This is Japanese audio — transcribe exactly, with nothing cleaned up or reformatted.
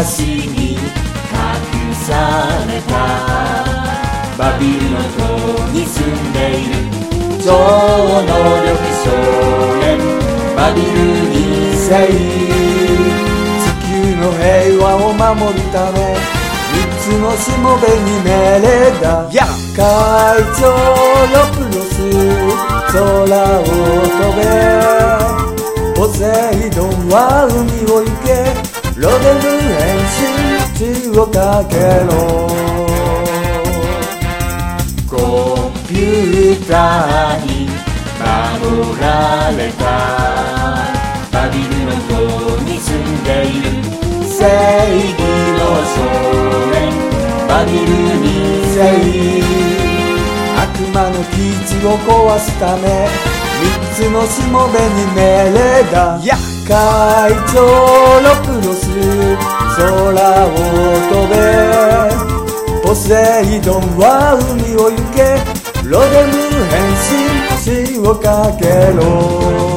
東に隠されたバビルの塔に住んでいる超能力少年バビルにせい。地球の平和を守るため三つのしもべに命令だ。海上ロプロス空を飛べ。ポセイドンは海を行け。ロデル変身血をかけろ。コンピューターに守られたバビルの塔に住んでいる正義の少年バビルにせい。悪魔の基地を壊すため三つのしもべに命令だ。海上ロプロス空を飛べ。ポセイドンは海を行け。ロデム変身血をかけろ。